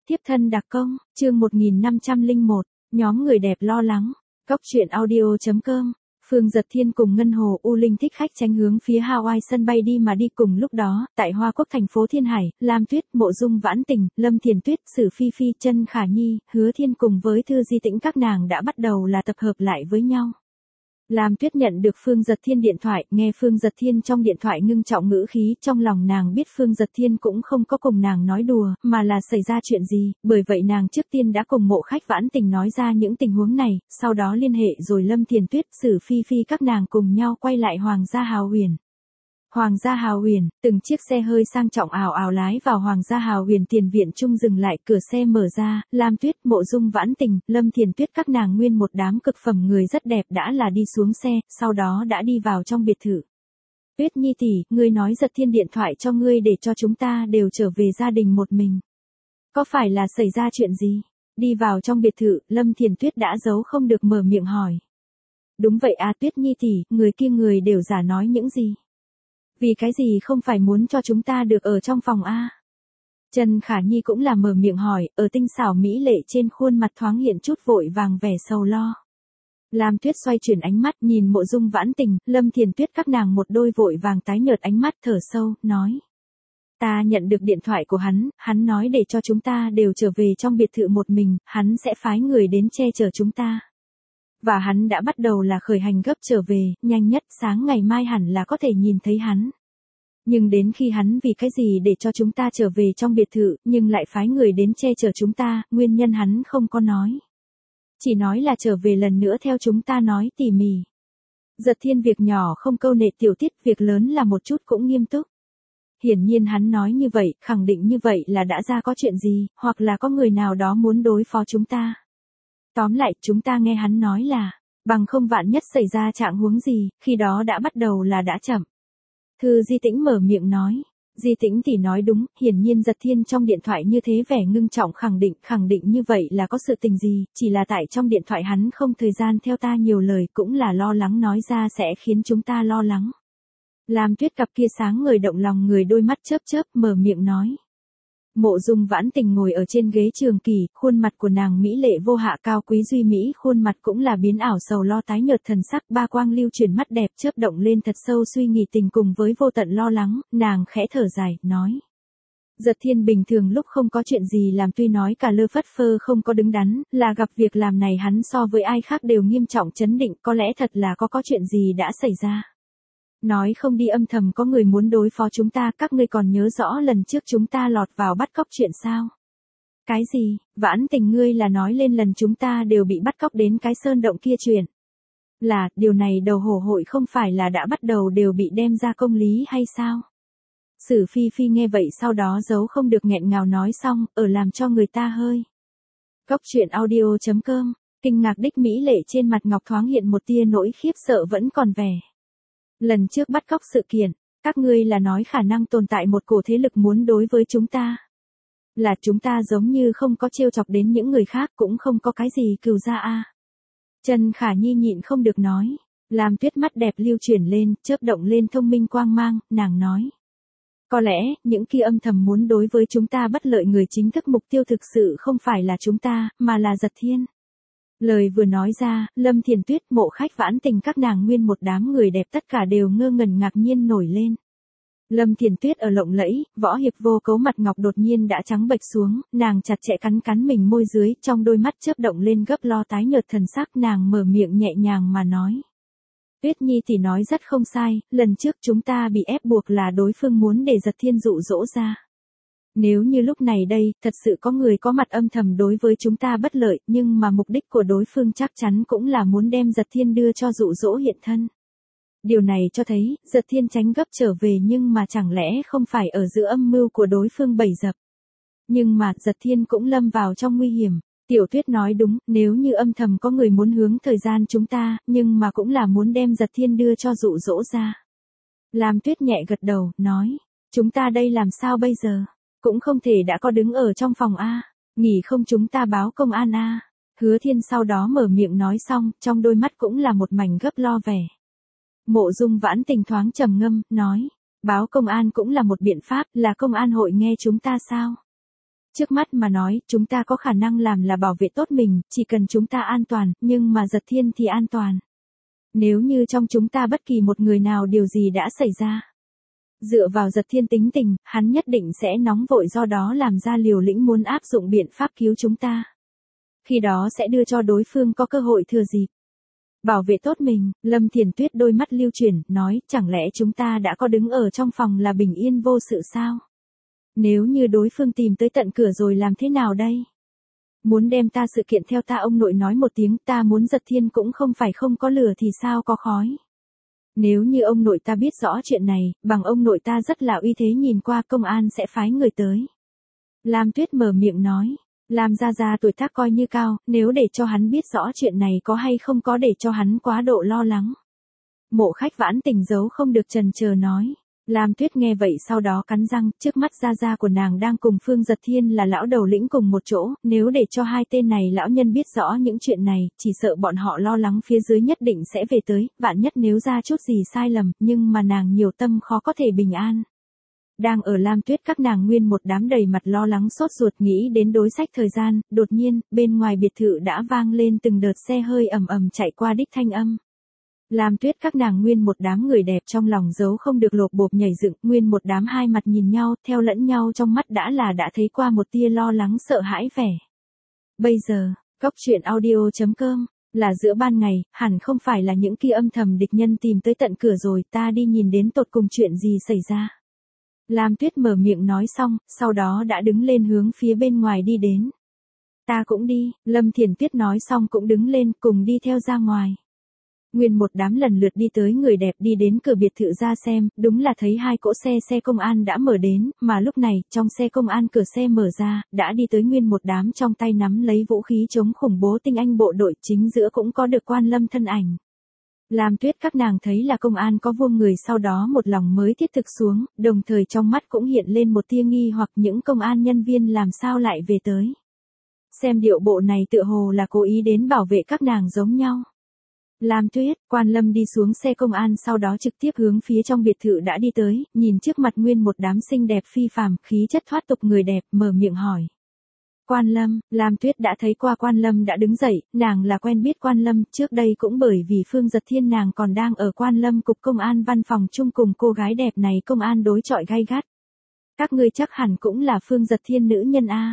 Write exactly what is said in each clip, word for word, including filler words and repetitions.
Tiếp thân đặc công, chương một nghìn năm trăm lẻ một, nhóm người đẹp lo lắng. Góc truyện audio chấm com. Phương Dật Thiên cùng Ngân Hồ U Linh thích khách tránh hướng phía Hawaii sân bay đi mà đi cùng lúc đó, tại Hoa Quốc thành phố Thiên Hải, Lam Tuyết, Mộ Dung Vãn Tình, Lâm Thiền Tuyết, Sử Phi Phi, Chân Khả Nhi, Hứa Thiên cùng với Thư Di Tĩnh các nàng đã bắt đầu là tập hợp lại với nhau. Lam Tuyết nhận được Phương Dật Thiên điện thoại, nghe Phương Dật Thiên trong điện thoại ngưng trọng ngữ khí, trong lòng nàng biết Phương Dật Thiên cũng không có cùng nàng nói đùa, mà là xảy ra chuyện gì, bởi vậy nàng trước tiên đã cùng Mộ Khách Vãn Tình nói ra những tình huống này, sau đó liên hệ rồi Lâm Thiền Tuyết, Sử Phi Phi các nàng cùng nhau quay lại Hoàng gia Hào Huyền. Hoàng gia Hào Huyền, từng chiếc xe hơi sang trọng ào ào lái vào Hoàng gia Hào Huyền tiền viện trung dừng lại, cửa xe mở ra, Lam Tuyết, Mộ Dung Vãn Tình, Lâm Thiền Tuyết các nàng nguyên một đám cực phẩm người rất đẹp đã là đi xuống xe, sau đó đã đi vào trong biệt thự. Tuyết Nhi tỷ, ngươi nói Dật Thiên điện thoại cho ngươi để cho chúng ta đều trở về gia đình một mình. Có phải là xảy ra chuyện gì? Đi vào trong biệt thự, Lâm Thiền Tuyết đã giấu không được mở miệng hỏi. Đúng vậy à Tuyết Nhi tỷ, người kia người đều giả nói những gì? Vì cái gì không phải muốn cho chúng ta được ở trong phòng a? Trần Khả Nhi cũng là mở miệng hỏi, ở tinh xảo mỹ lệ trên khuôn mặt thoáng hiện chút vội vàng vẻ sầu lo. Lam Tuyết xoay chuyển ánh mắt nhìn Mộ Dung Vãn Tình, Lâm Thiền Tuyết các nàng một đôi vội vàng tái nhợt ánh mắt thở sâu, nói. Ta nhận được điện thoại của hắn, hắn nói để cho chúng ta đều trở về trong biệt thự một mình, hắn sẽ phái người đến che chở chúng ta. Và hắn đã bắt đầu là khởi hành gấp trở về, nhanh nhất sáng ngày mai hẳn là có thể nhìn thấy hắn. Nhưng đến khi hắn vì cái gì để cho chúng ta trở về trong biệt thự, nhưng lại phái người đến che chở chúng ta, nguyên nhân hắn không có nói. Chỉ nói là trở về lần nữa theo chúng ta nói tỉ mỉ. Dật Thiên việc nhỏ không câu nệ tiểu tiết, việc lớn là một chút cũng nghiêm túc. Hiển nhiên hắn nói như vậy, khẳng định như vậy là đã ra có chuyện gì, hoặc là có người nào đó muốn đối phó chúng ta. Tóm lại, chúng ta nghe hắn nói là, bằng không vạn nhất xảy ra trạng huống gì, khi đó đã bắt đầu là đã chậm. Thư Di Tĩnh mở miệng nói, Di Tĩnh thì nói đúng, hiển nhiên Dật Thiên trong điện thoại như thế vẻ ngưng trọng khẳng định, khẳng định như vậy là có sự tình gì, chỉ là tại trong điện thoại hắn không thời gian theo ta nhiều lời cũng là lo lắng nói ra sẽ khiến chúng ta lo lắng. Lam Tuyết cặp kia sáng người động lòng người đôi mắt chớp chớp mở miệng nói. Mộ Dung Vãn Tình ngồi ở trên ghế trường kỳ, khuôn mặt của nàng mỹ lệ vô hạ cao quý duy mỹ, khuôn mặt cũng là biến ảo sầu lo tái nhợt thần sắc, ba quang lưu chuyển mắt đẹp chớp động lên thật sâu suy nghĩ tình cùng với vô tận lo lắng, nàng khẽ thở dài, nói. Dật Thiên bình thường lúc không có chuyện gì làm tuy nói cả lơ phất phơ không có đứng đắn, là gặp việc làm này hắn so với ai khác đều nghiêm trọng chấn định, có lẽ thật là có có chuyện gì đã xảy ra. Nói không đi âm thầm có người muốn đối phó chúng ta, các ngươi còn nhớ rõ lần trước chúng ta lọt vào bắt cóc chuyện sao? Cái gì, Vãn Tình ngươi là nói lên lần chúng ta đều bị bắt cóc đến cái sơn động kia chuyện. Là, điều này đầu hổ hội không phải là đã bắt đầu đều bị đem ra công lý hay sao? Sử Phi Phi nghe vậy sau đó giấu không được nghẹn ngào nói xong, ở làm cho người ta hơi. Góc truyện audio chấm com, kinh ngạc đích mỹ lệ trên mặt ngọc thoáng hiện một tia nỗi khiếp sợ vẫn còn vẻ. Lần trước bắt cóc sự kiện, các ngươi là nói khả năng tồn tại một cổ thế lực muốn đối với chúng ta. Là chúng ta giống như không có trêu chọc đến những người khác cũng không có cái gì cừu ra a. Trần Khả Nhi nhịn không được nói, Lam Tuyết mắt đẹp lưu chuyển lên, chớp động lên thông minh quang mang, nàng nói. Có lẽ, những kia âm thầm muốn đối với chúng ta bất lợi người chính thức mục tiêu thực sự không phải là chúng ta, mà là Dật Thiên. Lời vừa nói ra, Lâm Thiền Tuyết, Mộ Khách Vãn Tình các nàng nguyên một đám người đẹp tất cả đều ngơ ngẩn ngạc nhiên nổi lên. Lâm Thiền Tuyết ở lộng lẫy, võ hiệp vô cấu mặt ngọc đột nhiên đã trắng bệch xuống, nàng chặt chẽ cắn cắn mình môi dưới, trong đôi mắt chớp động lên gấp lo tái nhợt thần sắc, nàng mở miệng nhẹ nhàng mà nói. Tuyết Nhi thì nói rất không sai, lần trước chúng ta bị ép buộc là đối phương muốn để Dật Thiên dụ dỗ ra. Nếu như lúc này đây, thật sự có người có mặt âm thầm đối với chúng ta bất lợi, nhưng mà mục đích của đối phương chắc chắn cũng là muốn đem Dật Thiên đưa cho dụ dỗ hiện thân. Điều này cho thấy, Dật Thiên tránh gấp trở về nhưng mà chẳng lẽ không phải ở giữa âm mưu của đối phương bày dập. Nhưng mà, Dật Thiên cũng lâm vào trong nguy hiểm. Tiểu Tuyết nói đúng, nếu như âm thầm có người muốn hướng thời gian chúng ta, nhưng mà cũng là muốn đem Dật Thiên đưa cho dụ dỗ ra. Lam Tuyết nhẹ gật đầu, nói, chúng ta đây làm sao bây giờ? Cũng không thể đã có đứng ở trong phòng A, nghỉ không chúng ta báo công an A. Hứa Thiên sau đó mở miệng nói xong, trong đôi mắt cũng là một mảnh gấp lo vẻ. Mộ Dung Vãn Tình thoáng trầm ngâm, nói, báo công an cũng là một biện pháp, là công an hội nghe chúng ta sao? Trước mắt mà nói, chúng ta có khả năng làm là bảo vệ tốt mình, chỉ cần chúng ta an toàn, nhưng mà Giật Thiên thì an toàn. Nếu như trong chúng ta bất kỳ một người nào điều gì đã xảy ra. Dựa vào Giật Thiên tính tình, hắn nhất định sẽ nóng vội, do đó làm ra liều lĩnh muốn áp dụng biện pháp cứu chúng ta. Khi đó sẽ đưa cho đối phương có cơ hội thừa dịp. Bảo vệ tốt mình, Lâm Thiền Tuyết đôi mắt lưu chuyển, nói, chẳng lẽ chúng ta đã có đứng ở trong phòng là bình yên vô sự sao? Nếu như đối phương tìm tới tận cửa rồi làm thế nào đây? Muốn đem ta sự kiện theo ta, ông nội nói một tiếng, ta muốn Giật Thiên cũng không phải không có lửa thì sao có khói. Nếu như ông nội ta biết rõ chuyện này, bằng ông nội ta rất là uy thế, nhìn qua công an sẽ phái người tới. Lam Tuyết mở miệng nói, Lam gia gia tuổi tác coi như cao, nếu để cho hắn biết rõ chuyện này có hay không có để cho hắn quá độ lo lắng. Mộ Khách Vãn Tình giấu không được chần chờ nói. Lam Tuyết nghe vậy sau đó cắn răng, trước mắt gia gia của nàng đang cùng Phương Giật Thiên là lão đầu lĩnh cùng một chỗ, nếu để cho hai tên này lão nhân biết rõ những chuyện này, chỉ sợ bọn họ lo lắng phía dưới nhất định sẽ về tới, vạn nhất nếu ra chút gì sai lầm, nhưng mà nàng nhiều tâm khó có thể bình an. Đang ở Lam Tuyết các nàng nguyên một đám đầy mặt lo lắng sốt ruột nghĩ đến đối sách thời gian, đột nhiên, bên ngoài biệt thự đã vang lên từng đợt xe hơi ầm ầm chạy qua đích thanh âm. Lam Tuyết các nàng nguyên một đám người đẹp trong lòng giấu không được lộp bộp nhảy dựng, nguyên một đám hai mặt nhìn nhau, theo lẫn nhau trong mắt đã là đã thấy qua một tia lo lắng sợ hãi vẻ. Bây giờ, Cốc Truyện Audio chấm com, là giữa ban ngày, hẳn không phải là những kia âm thầm địch nhân tìm tới tận cửa rồi, ta đi nhìn đến tột cùng chuyện gì xảy ra. Lam Tuyết mở miệng nói xong, sau đó đã đứng lên hướng phía bên ngoài đi đến. Ta cũng đi, Lâm Thiền Tuyết nói xong cũng đứng lên cùng đi theo ra ngoài. Nguyên một đám lần lượt đi tới người đẹp đi đến cửa biệt thự ra xem, đúng là thấy hai cỗ xe xe công an đã mở đến, mà lúc này, trong xe công an cửa xe mở ra, đã đi tới nguyên một đám trong tay nắm lấy vũ khí chống khủng bố tinh anh bộ đội, chính giữa cũng có được Quan Lâm thân ảnh. Lam Tuyết các nàng thấy là công an có vuông người, sau đó một lòng mới thiết thực xuống, đồng thời trong mắt cũng hiện lên một tia nghi hoặc những công an nhân viên làm sao lại về tới. Xem điệu bộ này tựa hồ là cố ý đến bảo vệ các nàng giống nhau. Lam Tuyết, Quan Lâm đi xuống xe công an sau đó trực tiếp hướng phía trong biệt thự đã đi tới, nhìn trước mặt nguyên một đám xinh đẹp phi phàm, khí chất thoát tục người đẹp, mở miệng hỏi. Quan Lâm, Lam Tuyết đã thấy qua Quan Lâm đã đứng dậy, nàng là quen biết Quan Lâm, trước đây cũng bởi vì Phương Giật Thiên nàng còn đang ở Quan Lâm cục công an văn phòng chung cùng cô gái đẹp này công an đối chọi gay gắt. Các ngươi chắc hẳn cũng là Phương Giật Thiên nữ nhân a.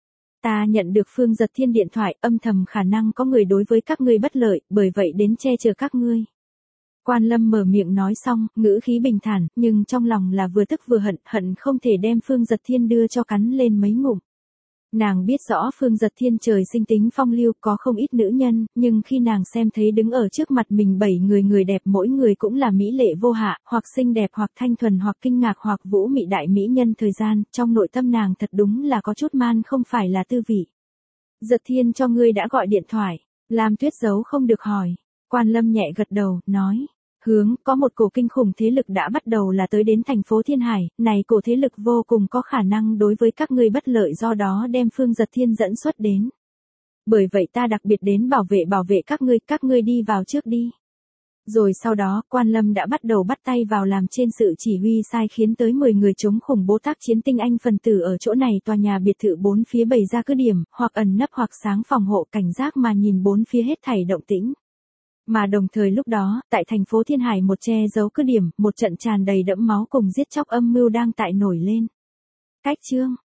Ta nhận được Phương Giật Thiên điện thoại, âm thầm khả năng có người đối với các ngươi bất lợi, bởi vậy đến che chở các ngươi. Quan Lâm mở miệng nói xong, ngữ khí bình thản, nhưng trong lòng là vừa tức vừa hận, hận không thể đem Phương Giật Thiên đưa cho cắn lên mấy ngụm. Nàng biết rõ Phương Giật Thiên trời sinh tính phong lưu, có không ít nữ nhân, nhưng khi nàng xem thấy đứng ở trước mặt mình bảy người người đẹp, mỗi người cũng là mỹ lệ vô hạ, hoặc xinh đẹp hoặc thanh thuần hoặc kinh ngạc hoặc vũ mị đại mỹ nhân thời gian, trong nội tâm nàng thật đúng là có chút man không phải là tư vị. Giật Thiên cho ngươi đã gọi điện thoại, Lam Tuyết giấu không được hỏi. Quan Lâm nhẹ gật đầu, nói. Hướng, có một cổ kinh khủng thế lực đã bắt đầu là tới đến thành phố Thiên Hải, này cổ thế lực vô cùng có khả năng đối với các ngươi bất lợi, do đó đem Phương Giật Thiên dẫn xuất đến. Bởi vậy ta đặc biệt đến bảo vệ bảo vệ các ngươi, các ngươi đi vào trước đi. Rồi sau đó, Quan Lâm đã bắt đầu bắt tay vào làm trên sự chỉ huy sai khiến tới mười người chống khủng bố tác chiến tinh anh phần tử ở chỗ này tòa nhà biệt thự bốn phía bày ra cứ điểm, hoặc ẩn nấp hoặc sáng phòng hộ cảnh giác mà nhìn bốn phía hết thảy động tĩnh. Mà đồng thời lúc đó, tại thành phố Thiên Hải một che giấu cứ điểm, một trận tràn đầy đẫm máu cùng giết chóc âm mưu đang tại nổi lên. Cách chương